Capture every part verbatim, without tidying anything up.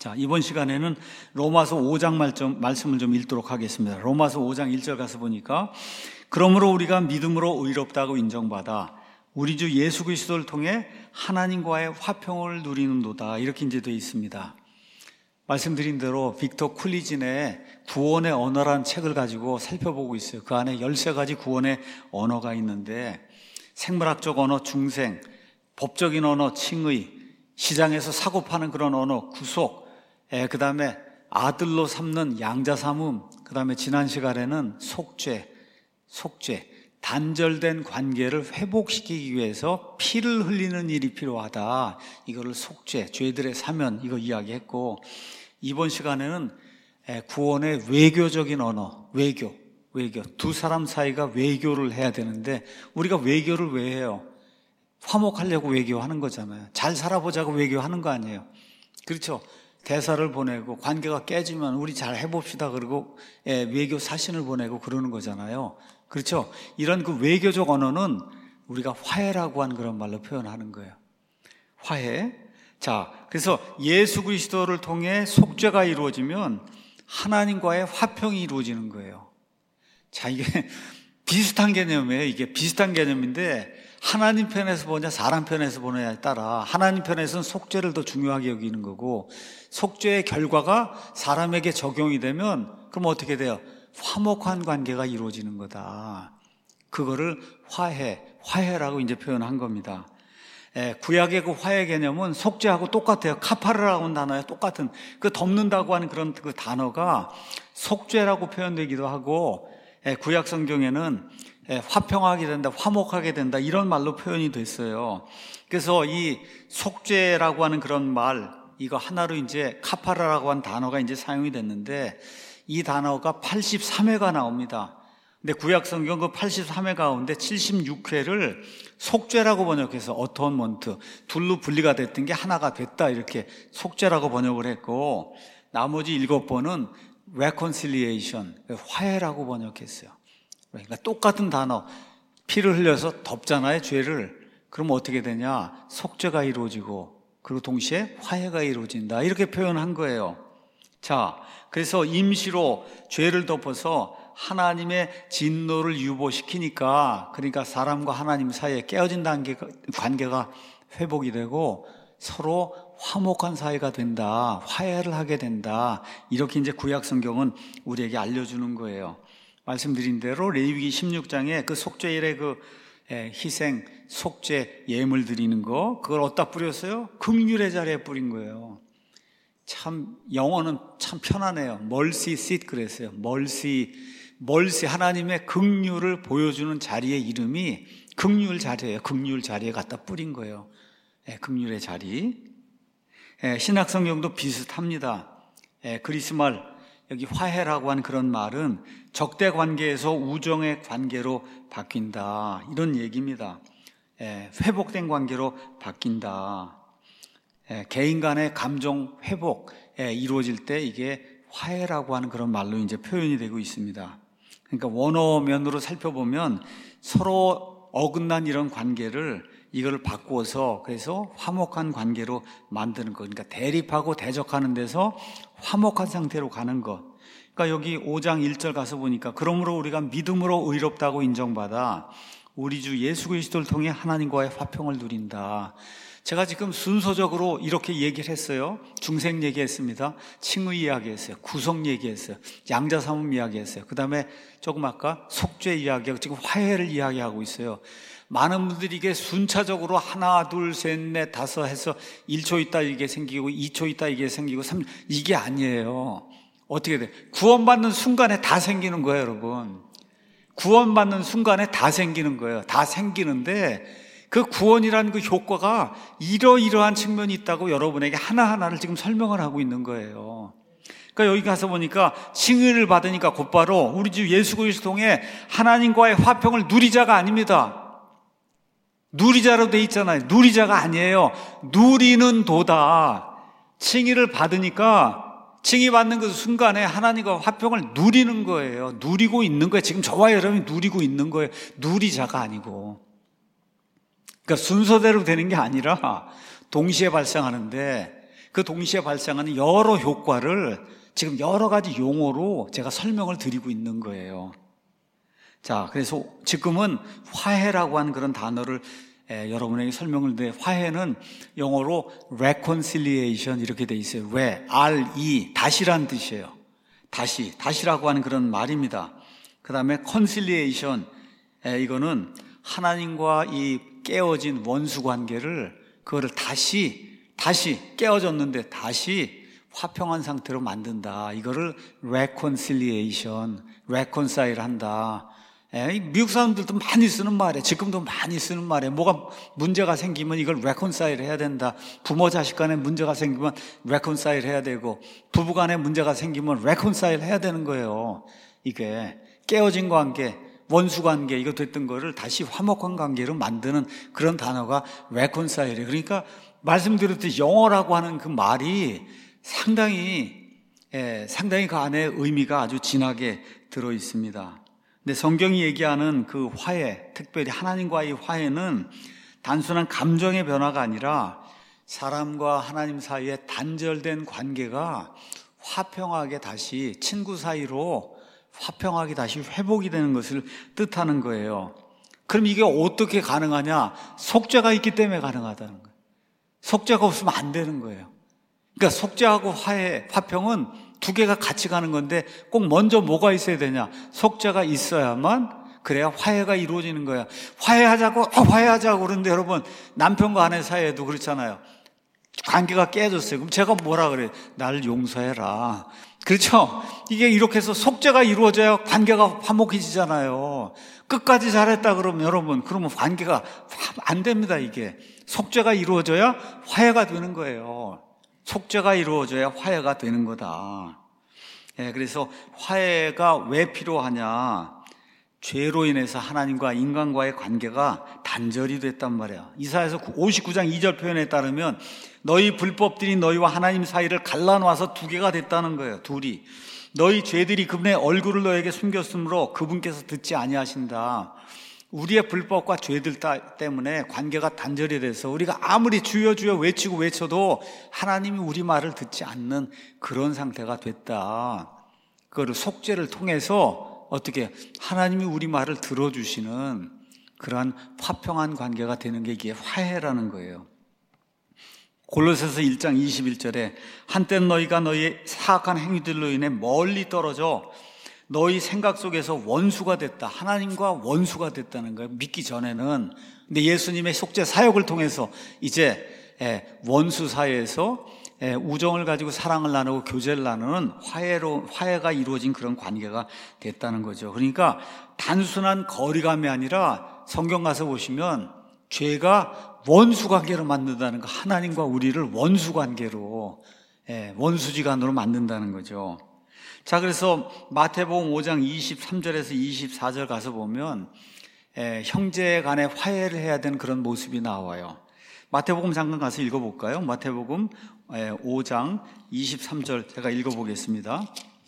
자, 이번 시간에는 로마서 오 장 말씀을 좀 읽도록 하겠습니다. 로마서 오 장 일 절 가서 보니까 그러므로 우리가 믿음으로 의롭다고 인정받아 우리 주 예수 그리스도를 통해 하나님과의 화평을 누리는도다, 이렇게 이제 되어 있습니다. 말씀드린 대로 빅터 쿨리진의 구원의 언어란 책을 가지고 살펴보고 있어요. 그 안에 열세 가지 구원의 언어가 있는데 생물학적 언어 중생, 법적인 언어 칭의, 시장에서 사고 파는 그런 언어 구속, 그 다음에 아들로 삼는 양자 삼음, 그 다음에 지난 시간에는 속죄, 속죄, 단절된 관계를 회복시키기 위해서 피를 흘리는 일이 필요하다. 이거를 속죄, 죄들의 사면, 이거 이야기했고, 이번 시간에는 구원의 외교적인 언어, 외교, 외교. 두 사람 사이가 외교를 해야 되는데 우리가 외교를 왜 해요? 화목하려고 외교하는 거잖아요. 잘 살아보자고 외교하는 거 아니에요. 그렇죠? 대사를 보내고 관계가 깨지면 우리 잘 해봅시다 그러고 외교 사신을 보내고 그러는 거잖아요. 그렇죠? 이런 그 외교적 언어는 우리가 화해라고 하는 그런 말로 표현하는 거예요. 화해. 자, 그래서 예수 그리스도를 통해 속죄가 이루어지면 하나님과의 화평이 이루어지는 거예요. 자, 이게 비슷한 개념이에요. 이게 비슷한 개념인데 하나님 편에서 보냐 사람 편에서 보냐에 따라 하나님 편에서는 속죄를 더 중요하게 여기는 거고, 속죄의 결과가 사람에게 적용이 되면 그럼 어떻게 돼요? 화목한 관계가 이루어지는 거다. 그거를 화해, 화해라고 이제 표현한 겁니다. 예, 구약의 그 화해 개념은 속죄하고 똑같아요. 카파르라고 하는 단어에 똑같은, 그 덮는다고 하는 그런 그 단어가 속죄라고 표현되기도 하고, 예, 구약 성경에는 예, 화평하게 된다, 화목하게 된다, 이런 말로 표현이 됐어요. 그래서 이 속죄라고 하는 그런 말, 이거 하나로 이제 카파르라고 하는 단어가 이제 사용이 됐는데 이 단어가 팔십삼 회가 나옵니다. 근데 구약 성경 그 팔십삼 회 가운데 칠십육 회를 속죄라고 번역해서 어톤먼트, 둘로 분리가 됐던 게 하나가 됐다, 이렇게 속죄라고 번역을 했고, 나머지 일곱 번은 reconciliation, 화해라고 번역했어요. 그러니까 똑같은 단어, 피를 흘려서 덮잖아요, 죄를. 그럼 어떻게 되냐? 속죄가 이루어지고 그리고 동시에 화해가 이루어진다, 이렇게 표현한 거예요. 자, 그래서 임시로 죄를 덮어서 하나님의 진노를 유보시키니까, 그러니까 사람과 하나님 사이에 깨어진 단계가, 관계가 회복이 되고 서로 화목한 사이가 된다, 화해를 하게 된다, 이렇게 이제 구약 성경은 우리에게 알려주는 거예요. 말씀드린 대로 레위기 십육 장에 그 속죄일에 그 희생, 속죄, 예물 드리는 거, 그걸 어디다 뿌렸어요? 긍휼의 자리에 뿌린 거예요. 참 영어는 참 편하네요. 멀시 시트 그랬어요. 멀시, 멀시, 하나님의 긍휼을 보여주는 자리의 이름이 긍휼 자리예요. 긍휼 자리에 갖다 뿌린 거예요. 예, 긍휼의 자리. 예, 신약 성경도 비슷합니다. 예, 그리스말, 여기 화해라고 하는 그런 말은 적대 관계에서 우정의 관계로 바뀐다, 이런 얘기입니다. 예, 회복된 관계로 바뀐다. 예, 개인 간의 감정 회복, 예, 이루어질 때 이게 화해라고 하는 그런 말로 이제 표현이 되고 있습니다. 그러니까 원어면으로 살펴보면 서로 어긋난 이런 관계를 이걸 바꾸어서 그래서 화목한 관계로 만드는 거. 그러니까 대립하고 대적하는 데서 화목한 상태로 가는 것. 그러니까 여기 오 장 일 절 가서 보니까 그러므로 우리가 믿음으로 의롭다고 인정받아 우리 주 예수 그리스도를 통해 하나님과의 화평을 누린다. 제가 지금 순서적으로 이렇게 얘기를 했어요. 중생 얘기했습니다. 칭의 이야기했어요. 구속 얘기했어요. 양자삼음 이야기했어요. 그 다음에 조금 아까 속죄 이야기하고 지금 화해를 이야기하고 있어요. 많은 분들이 이게 순차적으로 하나, 둘, 셋, 넷, 다섯 해서 일 초 있다 이게 생기고 이 초 있다 이게 생기고 삼 초, 이게 아니에요. 어떻게 돼? 구원받는 순간에 다 생기는 거예요, 여러분. 구원받는 순간에 다 생기는 거예요. 다 생기는데 그 구원이라는 그 효과가 이러이러한 측면이 있다고 여러분에게 하나하나를 지금 설명을 하고 있는 거예요. 그러니까 여기 가서 보니까 칭의를 받으니까 곧바로 우리 주 예수 그리스도 통해 하나님과의 화평을 누리자가 아닙니다. 누리자로 돼 있잖아요. 누리자가 아니에요. 누리는 도다. 칭의를 받으니까 칭의 받는 그 순간에 하나님과 화평을 누리는 거예요. 누리고 있는 거예요. 지금 저와 여러분이 누리고 있는 거예요. 누리자가 아니고. 그러니까 순서대로 되는 게 아니라 동시에 발생하는데 그 동시에 발생하는 여러 효과를 지금 여러 가지 용어로 제가 설명을 드리고 있는 거예요. 자, 그래서 지금은 화해라고 하는 그런 단어를 에, 여러분에게 설명을 드려. 화해는 영어로 reconciliation 이렇게 돼 있어요. 왜? R-E, 다시란 뜻이에요. 다시, 다시라고 하는 그런 말입니다. 그 다음에 conciliation, 에, 이거는 하나님과 이 깨어진 원수 관계를 그거를 다시, 다시 깨어졌는데 다시 화평한 상태로 만든다. 이거를 reconciliation, reconcile 한다. 에, 미국 사람들도 많이 쓰는 말이에요. 지금도 많이 쓰는 말이에요. 뭐가 문제가 생기면 이걸 reconcile 해야 된다. 부모 자식 간에 문제가 생기면 reconcile 해야 되고, 부부 간에 문제가 생기면 reconcile 해야 되는 거예요. 이게 깨어진 관계, 원수 관계, 이거 됐던 거를 다시 화목한 관계로 만드는 그런 단어가 reconcile이에요. 그러니까 말씀드렸듯이 영어라고 하는 그 말이 상당히 예, 상당히 그 안에 의미가 아주 진하게 들어 있습니다. 근데 성경이 얘기하는 그 화해, 특별히 하나님과의 화해는 단순한 감정의 변화가 아니라 사람과 하나님 사이에 단절된 관계가 화평하게 다시 친구 사이로 화평하게 다시 회복이 되는 것을 뜻하는 거예요. 그럼 이게 어떻게 가능하냐? 속죄가 있기 때문에 가능하다는 거예요. 속죄가 없으면 안 되는 거예요. 그러니까 속죄하고 화해, 화평은 두 개가 같이 가는 건데 꼭 먼저 뭐가 있어야 되냐? 속죄가 있어야만 그래야 화해가 이루어지는 거야. 화해하자고 어, 화해하자고 그러는데 여러분 남편과 아내 사이에도 그렇잖아요. 관계가 깨졌어요. 그럼 제가 뭐라 그래요? 날 용서해라. 그렇죠? 이게 이렇게 해서 속죄가 이루어져야 관계가 화목해지잖아요. 끝까지 잘했다 그러면 여러분 그러면 관계가 안 됩니다. 이게 속죄가 이루어져야 화해가 되는 거예요. 속죄가 이루어져야 화해가 되는 거다. 예, 그래서 화해가 왜 필요하냐? 죄로 인해서 하나님과 인간과의 관계가 단절이 됐단 말이야. 이사야서 오십구 장 이 절 표현에 따르면 너희 불법들이 너희와 하나님 사이를 갈라놓아서 두 개가 됐다는 거예요. 둘이. 너희 죄들이 그분의 얼굴을 너에게 숨겼으므로 그분께서 듣지 아니하신다. 우리의 불법과 죄들 때문에 관계가 단절이 돼서 우리가 아무리 주여 주여 외치고 외쳐도 하나님이 우리 말을 듣지 않는 그런 상태가 됐다. 그거를 속죄를 통해서 어떻게 하나님이 우리 말을 들어주시는 그러한 화평한 관계가 되는 게 이게 화해라는 거예요. 골로새서 일 장 이십일 절에 한때는 너희가 너희의 사악한 행위들로 인해 멀리 떨어져 너희 생각 속에서 원수가 됐다. 하나님과 원수가 됐다는 거예요. 믿기 전에는. 근데 예수님의 속죄 사역을 통해서 이제 원수 사이에서 우정을 가지고 사랑을 나누고 교제를 나누는 화해로, 화해가 이루어진 그런 관계가 됐다는 거죠. 그러니까 단순한 거리감이 아니라 성경 가서 보시면 죄가 원수 관계로 만든다는 거, 하나님과 우리를 원수 관계로, 원수지간으로 만든다는 거죠. 자, 그래서 마태복음 오 장 이십삼 절에서 이십사 절 가서 보면 에, 형제 간에 화해를 해야 되는 그런 모습이 나와요. 마태복음 잠깐 가서 읽어볼까요? 마태복음 오 장 이십삼 절 제가 읽어보겠습니다.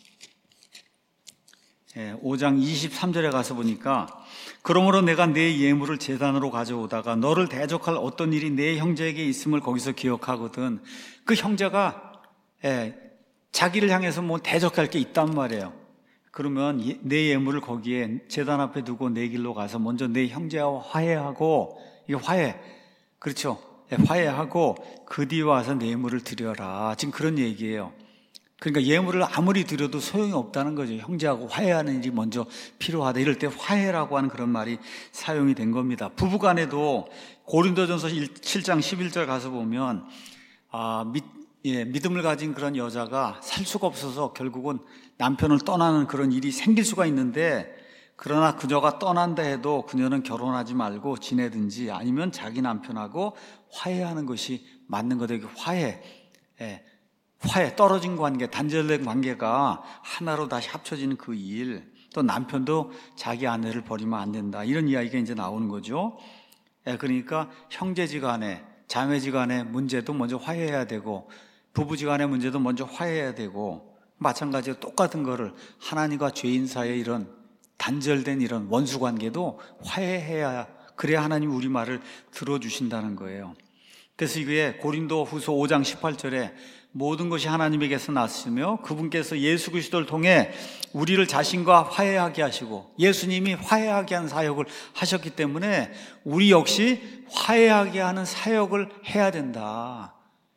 오 장 이십삼 절에 가서 보니까 그러므로 내가 내 예물을 제단으로 가져오다가 너를 대적할 어떤 일이 내 형제에게 있음을 거기서 기억하거든. 그 형제가 에, 자기를 향해서 뭐 대적할 게 있단 말이에요. 그러면 내 예물을 거기에 제단 앞에 두고 내 길로 가서 먼저 내 형제와 화해하고, 이게 화해, 그렇죠? 화해하고 그 뒤에 와서 내 예물을 드려라. 지금 그런 얘기예요. 그러니까 예물을 아무리 드려도 소용이 없다는 거죠. 형제하고 화해하는 일이 먼저 필요하다. 이럴 때 화해라고 하는 그런 말이 사용이 된 겁니다. 부부간에도 고린도전서 칠 장 십일 절 가서 보면 아, 믿 예, 믿음을 가진 그런 여자가 살 수가 없어서 결국은 남편을 떠나는 그런 일이 생길 수가 있는데, 그러나 그녀가 떠난다 해도 그녀는 결혼하지 말고 지내든지 아니면 자기 남편하고 화해하는 것이 맞는 거다. 화해, 예, 화해, 떨어진 관계, 단절된 관계가 하나로 다시 합쳐지는 그 일, 또 남편도 자기 아내를 버리면 안 된다. 이런 이야기가 이제 나오는 거죠. 예, 그러니까 형제지간에, 자매지간의 문제도 먼저 화해해야 되고, 부부지간의 문제도 먼저 화해해야 되고, 마찬가지로 똑같은 거를 하나님과 죄인 사이의 이런 단절된 이런 원수관계도 화해해야, 그래야 하나님이 우리 말을 들어주신다는 거예요. 그래서 이게 고린도 후서 오 장 십팔 절에 모든 것이 하나님에게서 났으며 그분께서 예수 그리스도를 통해 우리를 자신과 화해하게 하시고, 예수님이 화해하게 하는 사역을 하셨기 때문에 우리 역시 화해하게 하는 사역을 해야 된다.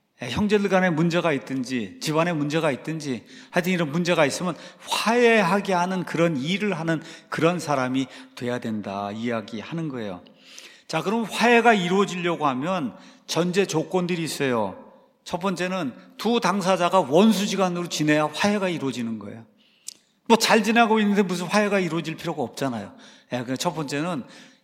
형제들 간에 문제가 있든지 집안에 문제가 있든지 하여튼 이런 문제가 있으면 화해하게 하는 그런 일을 하는 그런 사람이 돼야 된다 이야기하는 거예요. 자, 그럼 화해가 이루어지려고 하면 전제 조건들이 있어요. 첫 번째는 두 당사자가 원수지간으로 지내야 화해가 이루어지는 거예요. 뭐 잘 지내고 있는데 무슨 화해가 이루어질 필요가 없잖아요. 예, 첫 번째는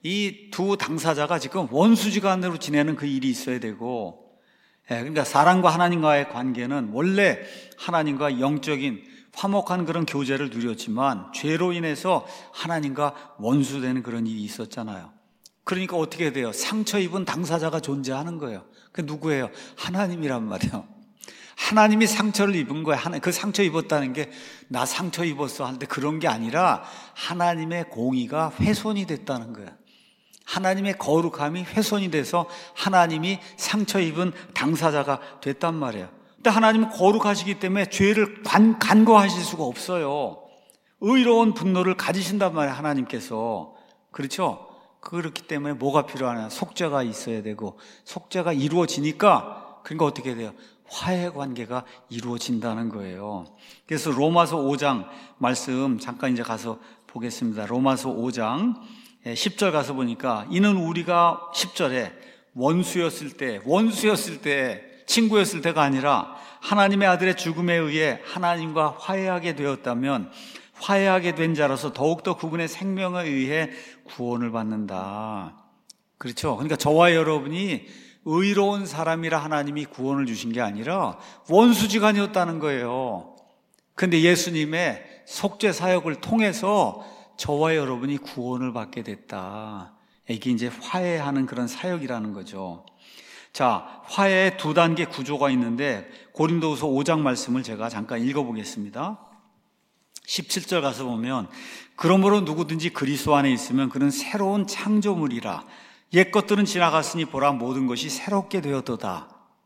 이 두 당사자가 지금 원수지간으로 지내는 그 일이 있어야 되고, 예, 그러니까 사람과 하나님과의 관계는 원래 하나님과 영적인 화목한 그런 교제를 누렸지만 죄로 인해서 하나님과 원수되는 그런 일이 있었잖아요. 그러니까 어떻게 돼요? 상처 입은 당사자가 존재하는 거예요. 그 누구예요? 하나님이란 말이에요. 하나님이 상처를 입은 거예요. 그 상처 입었다는 게 나 상처 입었어 하는데 그런 게 아니라 하나님의 공의가 훼손이 됐다는 거예요. 하나님의 거룩함이 훼손이 돼서 하나님이 상처 입은 당사자가 됐단 말이에요. 근데 하나님은 거룩하시기 때문에 죄를 간, 간과하실 수가 없어요. 의로운 분노를 가지신단 말이에요, 하나님께서. 그렇죠? 그렇기 때문에 뭐가 필요하냐? 속죄가 있어야 되고, 속죄가 이루어지니까 그러니까 어떻게 돼요? 화해 관계가 이루어진다는 거예요. 그래서 로마서 오 장 말씀 잠깐 이제 가서 보겠습니다. 로마서 오 장 십 절 가서 보니까 이는 우리가 십 절에 원수였을 때, 원수였을 때, 친구였을 때가 아니라 하나님의 아들의 죽음에 의해 하나님과 화해하게 되었다면 화해하게 된 자로서 더욱더 그분의 생명에 의해 구원을 받는다. 그렇죠? 그러니까 저와 여러분이 의로운 사람이라 하나님이 구원을 주신 게 아니라 원수지간이었다는 거예요. 그런데 예수님의 속죄 사역을 통해서 저와 여러분이 구원을 받게 됐다. 이게 이제 화해하는 그런 사역이라는 거죠. 자, 화해의 두 단계 구조가 있는데 고린도후서 오 장 말씀을 제가 잠깐 읽어보겠습니다. 십칠 절 가서 보면 그러므로 누구든지 그리스도 안에 있으면 그는 새로운 창조물이라 옛 것들은 지나갔으니 보라 모든 것이 새롭게 되었도다.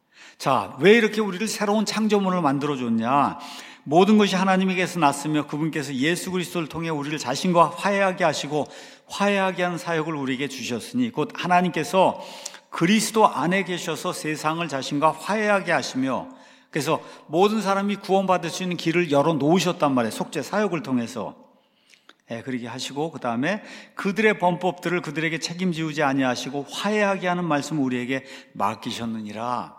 자, 왜 이렇게 우리를 새로운 창조물을 만들어줬냐? 모든 것이 하나님에게서 났으며 그분께서 예수 그리스도를 통해 우리를 자신과 화해하게 하시고 화해하게 하는 사역을 우리에게 주셨으니 곧 하나님께서 그리스도 안에 계셔서 세상을 자신과 화해하게 하시며, 그래서 모든 사람이 구원받을 수 있는 길을 열어놓으셨단 말이에요. 속죄 사역을 통해서. 예, 그렇게 하시고 그 다음에 그들의 범법들을 그들에게 책임지우지 아니하시고 화해하게 하는 말씀을 우리에게 맡기셨느니라.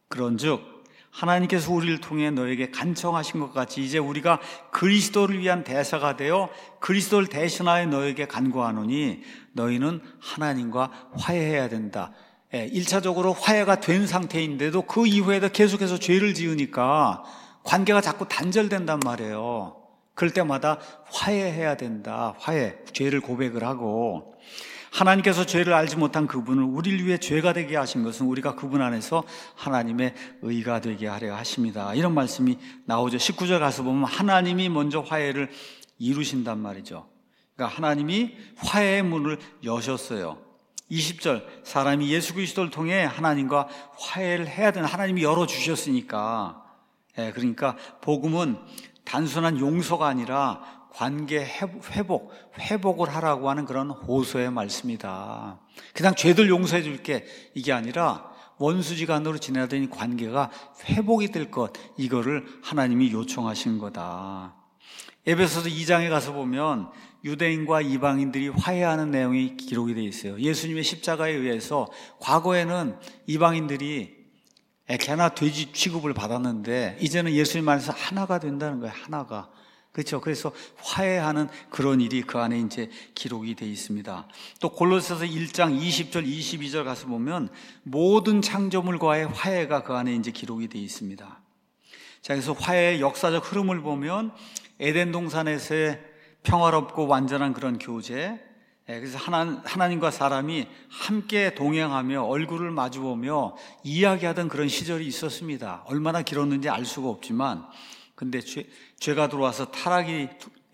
그런즉 하나님께서 우리를 통해 너에게 간청하신 것 같이 이제 우리가 그리스도를 위한 대사가 되어 그리스도를 대신하여 너에게 간구하노니 너희는 하나님과 화해해야 된다. 예, 일 차적으로 화해가 된 상태인데도 그 이후에도 계속해서 죄를 지으니까 관계가 자꾸 단절된단 말이에요. 그럴 때마다 화해해야 된다. 화해, 죄를 고백을 하고, 하나님께서 죄를 알지 못한 그분을 우리를 위해 죄가 되게 하신 것은 우리가 그분 안에서 하나님의 의가 되게 하려 하십니다. 이런 말씀이 나오죠. 십구 절 가서 보면 하나님이 먼저 화해를 이루신단 말이죠. 그러니까 하나님이 화해의 문을 여셨어요. 이십 절 사람이 예수 그리스도를 통해 하나님과 화해를 해야 되는, 하나님이 열어주셨으니까. 예, 그러니까 복음은 단순한 용서가 아니라 관계 회복, 회복을 하라고 하는 그런 호소의 말씀이다. 그냥 죄들 용서해 줄게 이게 아니라 원수지간으로 지내던 관계가 회복이 될 것, 이거를 하나님이 요청하신 거다. 에베소서 이 장에 가서 보면 유대인과 이방인들이 화해하는 내용이 기록이 되어 있어요. 예수님의 십자가에 의해서 과거에는 이방인들이 개나 돼지 취급을 받았는데 이제는 예수님 안에서 하나가 된다는 거예요. 하나가. 그렇죠. 그래서 화해하는 그런 일이 그 안에 이제 기록이 되어 있습니다. 또 골로새서 일 장 이십 절 이십이 절 가서 보면 모든 창조물과의 화해가 그 안에 이제 기록이 되어 있습니다. 자, 그래서 화해의 역사적 흐름을 보면 에덴 동산에서의 평화롭고 완전한 그런 교제, 그래서 하나, 하나님과 사람이 함께 동행하며 얼굴을 마주보며 이야기하던 그런 시절이 있었습니다. 얼마나 길었는지 알 수가 없지만, 근데 죄, 죄가 들어와서 타락이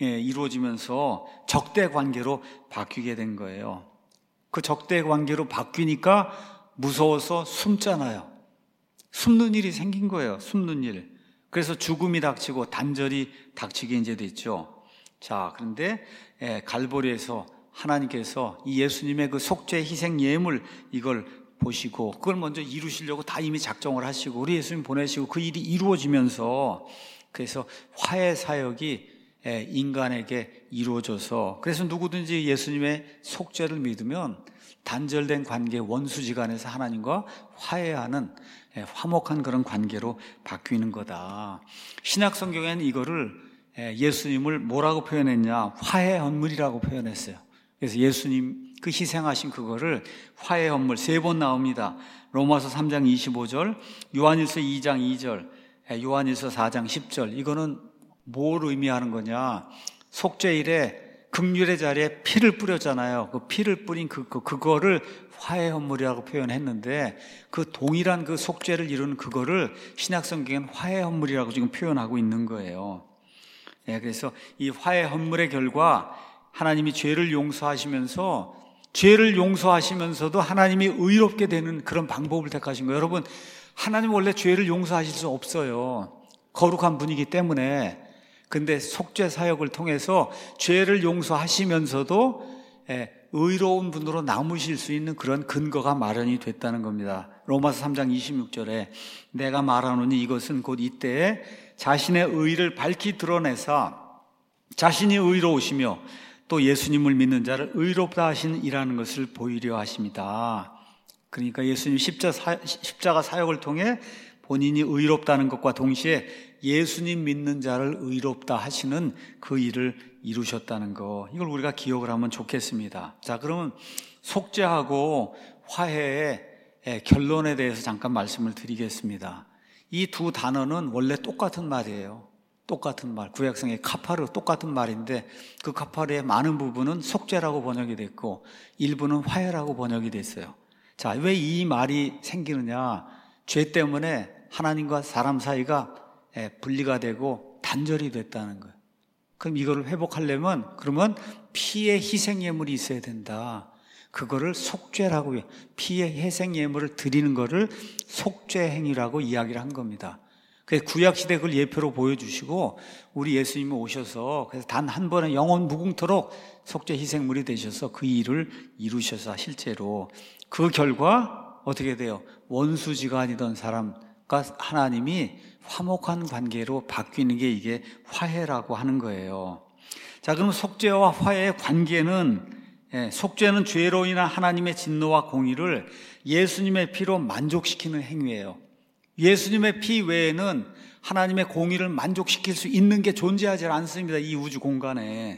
이루어지면서 적대 관계로 바뀌게 된 거예요. 그 적대 관계로 바뀌니까 무서워서 숨잖아요. 숨는 일이 생긴 거예요. 숨는 일. 그래서 죽음이 닥치고 단절이 닥치게 이제 됐죠. 자, 그런데 갈보리에서 하나님께서 이 예수님의 그 속죄 희생 예물 이걸 보시고 그걸 먼저 이루시려고 다 이미 작정을 하시고 우리 예수님 보내시고 그 일이 이루어지면서 그래서 화해 사역이 인간에게 이루어져서 그래서 누구든지 예수님의 속죄를 믿으면 단절된 관계 원수지간에서 하나님과 화해하는 화목한 그런 관계로 바뀌는 거다. 신약 성경에는 이거를 예수님을 뭐라고 표현했냐? 화해 헌물이라고 표현했어요. 그래서 예수님 그 희생하신 그거를 화해 헌물 세 번 나옵니다. 로마서 삼 장 이십오 절, 요한일서 이 장 이 절, 요한일서 사 장 십 절. 이거는 뭘 의미하는 거냐? 속죄일에 긍휼의 자리에 피를 뿌렸잖아요. 그 피를 뿌린 그, 그 그거를 화해 헌물이라고 표현했는데 그 동일한 그 속죄를 이루는 그거를 신약 성경은 화해 헌물이라고 지금 표현하고 있는 거예요. 예, 그래서 이 화해 헌물의 결과 하나님이 죄를 용서하시면서 죄를 용서하시면서도 하나님이 의롭게 되는 그런 방법을 택하신 거예요. 여러분, 하나님 원래 죄를 용서하실 수 없어요. 거룩한 분이기 때문에. 근데 속죄 사역을 통해서 죄를 용서하시면서도 의로운 분으로 남으실 수 있는 그런 근거가 마련이 됐다는 겁니다. 로마서 삼 장 이십육 절에 내가 말하노니 이것은 곧 이때에 자신의 의를 밝히 드러내사 자신이 의로우시며 또 예수님을 믿는 자를 의롭다 하신 이라는 것을 보이려 하십니다. 그러니까 예수님 십자가, 십자가 사역을 통해 본인이 의롭다는 것과 동시에 예수님 믿는 자를 의롭다 하시는 그 일을 이루셨다는 거, 이걸 우리가 기억을 하면 좋겠습니다. 자, 그러면 속죄하고 화해의 결론에 대해서 잠깐 말씀을 드리겠습니다. 이 두 단어는 원래 똑같은 말이에요. 똑같은 말, 구약성의 카파르 똑같은 말인데 그 카파르의 많은 부분은 속죄라고 번역이 됐고 일부는 화해라고 번역이 됐어요. 자, 왜 이 말이 생기느냐? 죄 때문에 하나님과 사람 사이가 분리가 되고 단절이 됐다는 거예요. 그럼 이거를 회복하려면 그러면 피의 희생 예물이 있어야 된다. 그거를 속죄라고, 피의 희생 예물을 드리는 거를 속죄 행위라고 이야기를 한 겁니다. 그래서 구약시대 그걸 예표로 보여주시고 우리 예수님이 오셔서 그래서 단 한 번에 영원 무궁토록 속죄 희생물이 되셔서 그 일을 이루셔서 실제로 그 결과 어떻게 돼요? 원수지간이던 사람과 하나님이 화목한 관계로 바뀌는 게 이게 화해라고 하는 거예요. 자, 그럼 속죄와 화해의 관계는, 예, 속죄는 죄로 인한 하나님의 진노와 공의를 예수님의 피로 만족시키는 행위예요. 예수님의 피 외에는 하나님의 공의를 만족시킬 수 있는 게 존재하지 않습니다. 이 우주 공간에.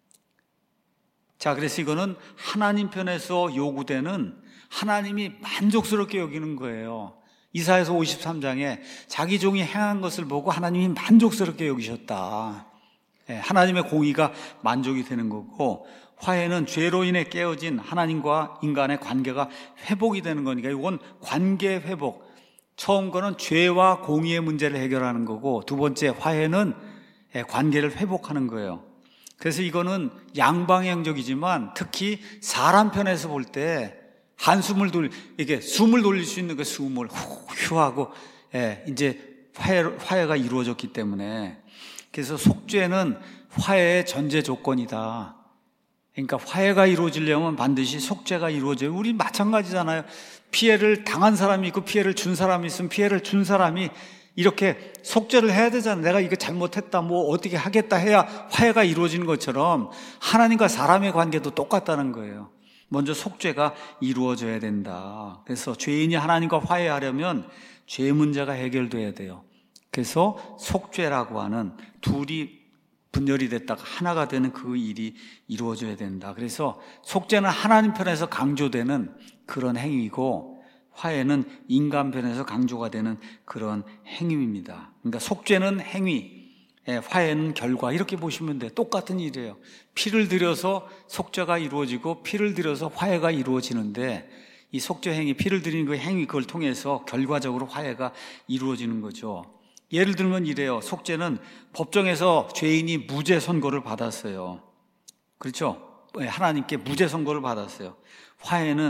자, 그래서 이거는 하나님 편에서 요구되는 하나님이 만족스럽게 여기는 거예요. 이사야서 오십삼 장에 자기 종이 행한 것을 보고 하나님이 만족스럽게 여기셨다. 하나님의 공의가 만족이 되는 거고, 화해는 죄로 인해 깨어진 하나님과 인간의 관계가 회복이 되는 거니까 이건 관계 회복. 처음 거는 죄와 공의의 문제를 해결하는 거고, 두 번째 화해는 관계를 회복하는 거예요. 그래서 이거는 양방향적이지만 특히 사람 편에서 볼 때 한숨을 돌, 이게 숨을 돌릴 수 있는 그 숨을 후 하고, 예, 이제 화해, 화해가 이루어졌기 때문에. 그래서 속죄는 화해의 전제 조건이다. 그러니까 화해가 이루어지려면 반드시 속죄가 이루어져요. 우리 마찬가지잖아요. 피해를 당한 사람이 있고 피해를 준 사람이 있으면 피해를 준 사람이 이렇게 속죄를 해야 되잖아요. 내가 이거 잘못했다, 뭐 어떻게 하겠다 해야 화해가 이루어지는 것처럼 하나님과 사람의 관계도 똑같다는 거예요. 먼저 속죄가 이루어져야 된다. 그래서 죄인이 하나님과 화해하려면 죄 문제가 해결돼야 돼요. 그래서 속죄라고 하는 둘이 분열이 됐다가 하나가 되는 그 일이 이루어져야 된다. 그래서 속죄는 하나님 편에서 강조되는 그런 행위고 화해는 인간 편에서 강조가 되는 그런 행위입니다. 그러니까 속죄는 행위, 화해는 결과, 이렇게 보시면 돼요. 똑같은 일이에요. 피를 들여서 속죄가 이루어지고 피를 들여서 화해가 이루어지는데 이 속죄 행위, 피를 들이는 그 행위, 그걸 통해서 결과적으로 화해가 이루어지는 거죠. 예를 들면 이래요. 속죄는 법정에서 죄인이 무죄 선고를 받았어요. 그렇죠? 하나님께 무죄 선고를 받았어요. 화해는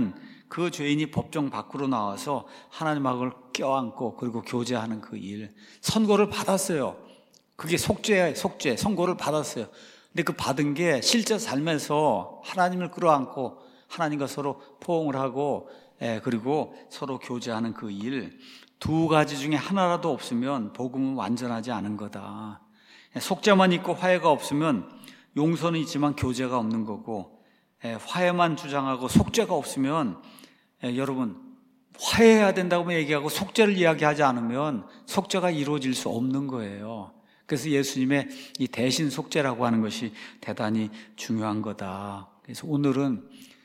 그 죄인이 법정 밖으로 나와서 하나님하고 껴안고 그리고 교제하는 그 일, 선고를 받았어요. 그게 속죄, 속죄, 선고를 받았어요. 근데 그 받은 게 실제 삶에서 하나님을 끌어안고 하나님과 서로 포옹을 하고, 예, 그리고 서로 교제하는 그 일, 두 가지 중에 하나라도 없으면 복음은 완전하지 않은 거다. 속죄만 있고 화해가 없으면 용서는 있지만 교제가 없는 거고, 예, 화해만 주장하고 속죄가 없으면, 예, 여러분, 화해해야 된다고 얘기하고 속죄를 이야기하지 않으면 속죄가 이루어질 수 없는 거예요. 그래서 예수님의 이 대신 속죄라고 하는 것이 대단히 중요한 거다. 그래서 오늘은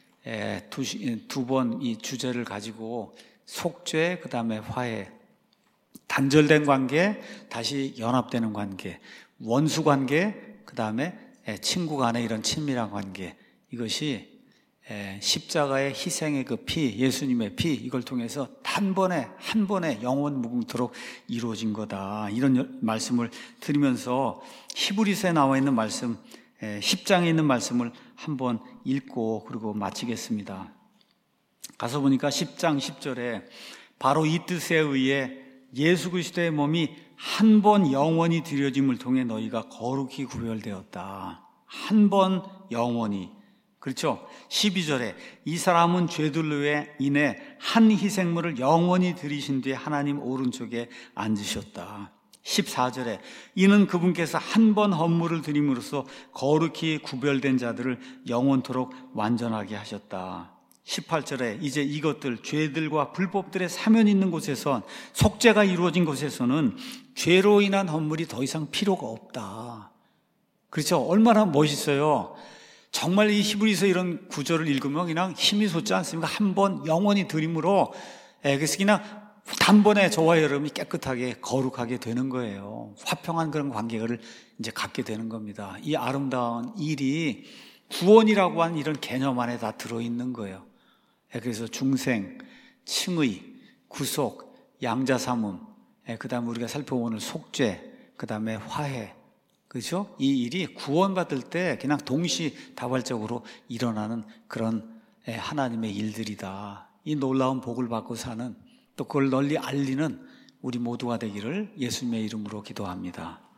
두 번 이 주제를 가지고 속죄, 그 다음에 화해, 단절된 관계, 다시 연합되는 관계, 원수 관계, 그 다음에 친구 간의 이런 친밀한 관계, 이것이 십자가의 희생의 그 피, 예수님의 피, 이걸 통해서 단번에 한 번에 영원 무궁토록 이루어진 거다. 이런 말씀을 드리면서 히브리서에 나와 있는 말씀, 십 장에 있는 말씀을 한번 읽고 그리고 마치겠습니다. 가서 보니까 십 장 십 절에 바로 이 뜻에 의해 예수 그리스도의 몸이 한 번 영원히 드려짐을 통해 너희가 거룩히 구별되었다. 한 번 영원히. 그렇죠? 십이 절에 이 사람은 죄들로 인해 한 희생물을 영원히 드리신 뒤에 하나님 오른쪽에 앉으셨다. 십사 절에 이는 그분께서 한 번 헌물을 드림으로써 거룩히 구별된 자들을 영원토록 완전하게 하셨다. 십팔 절에 이제 이것들, 죄들과 불법들의 사면이 있는 곳에선, 속죄가 이루어진 곳에서는 죄로 인한 헌물이 더 이상 필요가 없다. 그렇죠? 얼마나 멋있어요. 정말 이 히브리서 이런 구절을 읽으면 그냥 힘이 솟지 않습니까? 한 번 영원히 드림으로, 예, 그래서 그냥 단번에 저와 여러분이 깨끗하게 거룩하게 되는 거예요. 화평한 그런 관계를 이제 갖게 되는 겁니다. 이 아름다운 일이 구원이라고 하는 이런 개념 안에 다 들어있는 거예요. 예, 그래서 중생, 칭의, 구속, 양자삼음, 예, 그 다음에 우리가 살펴보는 속죄, 그 다음에 화해, 그렇죠? 이 일이 구원받을 때 그냥 동시다발적으로 일어나는 그런 하나님의 일들이다. 이 놀라운 복을 받고 사는, 또 그걸 널리 알리는 우리 모두가 되기를 예수님의 이름으로 기도합니다.